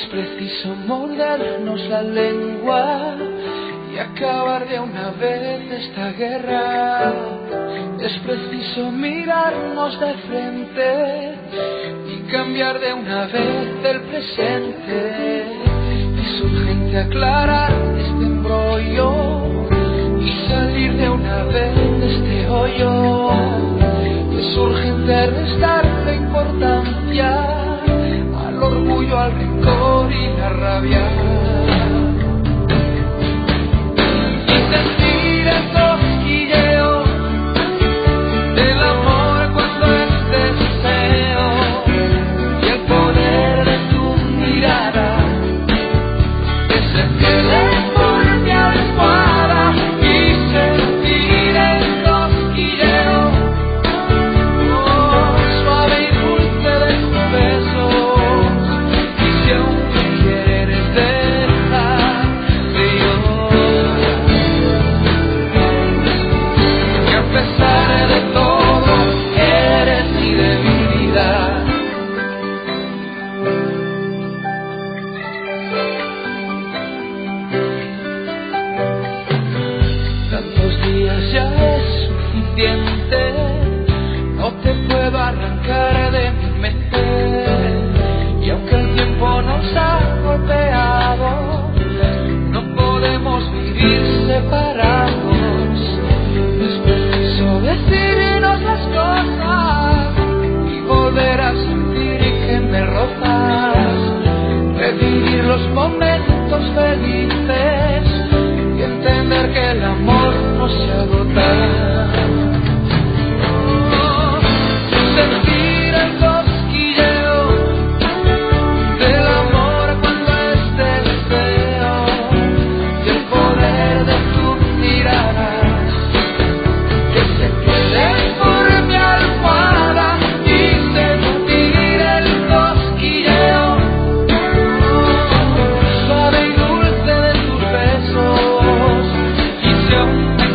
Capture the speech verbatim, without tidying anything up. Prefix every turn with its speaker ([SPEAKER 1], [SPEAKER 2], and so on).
[SPEAKER 1] preciso mordernos la lengua y acabar de una vez esta guerra. Es preciso mirarnos de frente y cambiar de una vez el presente. Es urgente aclarar este embrollo y salir de una vez de este hoyo. Es urgente restarle importancia al orgullo, al rencor y la rabia. Y sentir el cosquilleo del amor cuando es deseo y el poder de tu mirada que se quede por mi almohada y sentir el cosquilleo oh, suave y dulce de tus besos. Y si aún me quieres dejar de llorar, que a pesar de todo eres mi debilidad. Tantos días ya es suficiente, no te puedo arrancar de mi mente. Y aunque el tiempo nos ha golpeado, no podemos vivir separados. Es preciso decirnos las cosas y volver a sentir que me rozas, revivir los momentos felices y entender que el amor no se agota. Oh, sentir el cosquilleo del amor cuando es deseo y el poder de tu mirada que se quede por mi almohada y sentir el cosquilleo oh, suave y dulce de tus besos. Y si aún me